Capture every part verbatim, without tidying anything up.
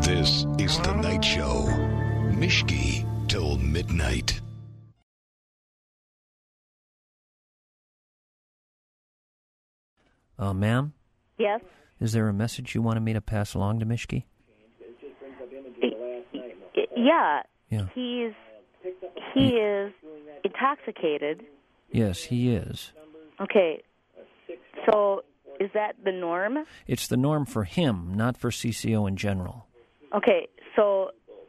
This is The Night Show. Mishki till midnight. Uh, ma'am? Yes? Is there a message you wanted me to pass along to Mishki? Yeah. Yeah. He's, he is intoxicated. Yes, he is. Okay. So, is that the norm? It's the norm for him, not for C C O in general. Okay, so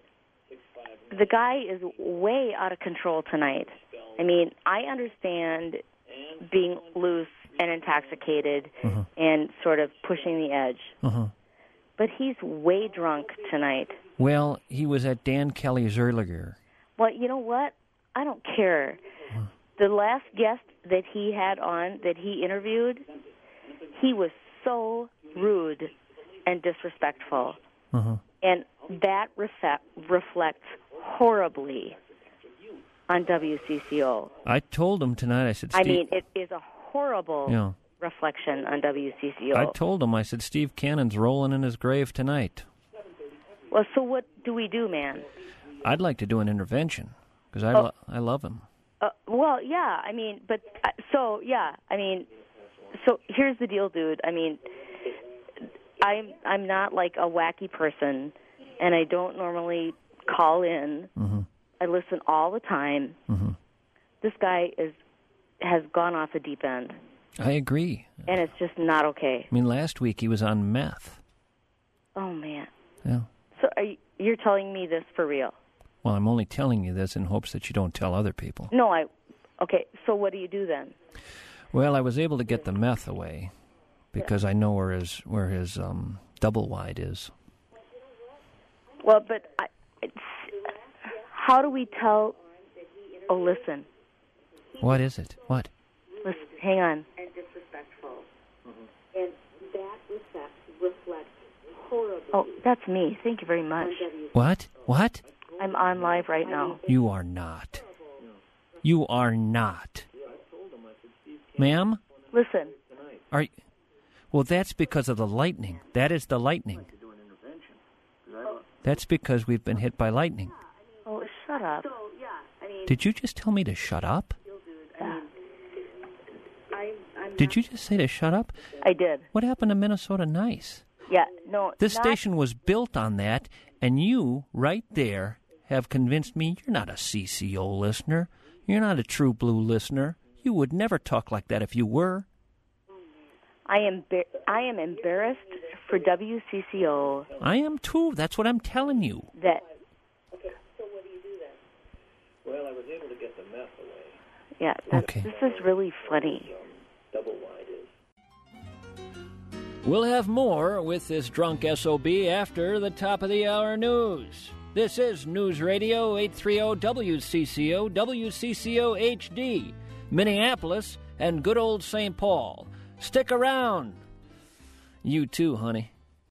the guy is way out of control tonight. I mean, I understand being loose and intoxicated uh-huh. and sort of pushing the edge. Uh-huh. But he's way drunk tonight. Well, he was at Dan Kelly's earlier. Well, you know what? I don't care. Uh-huh. The last guest that he had on, that he interviewed, he was so rude and disrespectful. Uh-huh. And that refe- reflects horribly on W C C O. I told him tonight, I said, Steve... I mean, it is a horrible yeah. reflection on W C C O. I told him, I said, Steve Cannon's rolling in his grave tonight. Well, so what do we do, man? I'd like to do an intervention, because I, oh. lo- I love him. Uh, well, yeah, I mean, but, uh, so, yeah, I mean, so here's the deal, dude. I mean, I'm I'm not like a wacky person, and I don't normally call in. Mm-hmm. I listen all the time. Mm-hmm. This guy is has gone off the deep end. I agree. And it's just not okay. I mean, last week he was on meth. Oh, man. Yeah. So are you, you're telling me this for real? Well, I'm only telling you this in hopes that you don't tell other people. No, I... Okay, so what do you do then? Well, I was able to get the meth away because I know where his where his um, double wide is. Well, but I, it's, how do we tell... Oh, listen. What is it? What? Listen, hang on. And disrespectful. Mm-hmm. And that reflects, reflects horribly. Oh, that's me. Thank you very much. What? What? I'm on live right now. You are not. You are not. Ma'am? Listen. Are you... Well, that's because of the lightning. That is the lightning. That's because we've been hit by lightning. Oh, shut up. Did you just tell me to shut up? Yeah. Did you just say to shut up? I did. What happened to Minnesota Nice? Yeah, no. This not... station was built on that, and you, right there, have convinced me you're not a C C O listener. You're not a true blue listener. You would never talk like that if you were. I am be- I am embarrassed for W C C O. I am too. That's what I'm telling you. That. Okay, so what do you do then? Well, I was able to get the meth away. Yeah, that, okay. This is really funny. Double wide is. We'll have more with this drunk S O B after the top of the hour news. This is News Radio eight thirty W C C O, W C C O H D, Minneapolis, and good old Saint Paul. Stick around. You too, honey.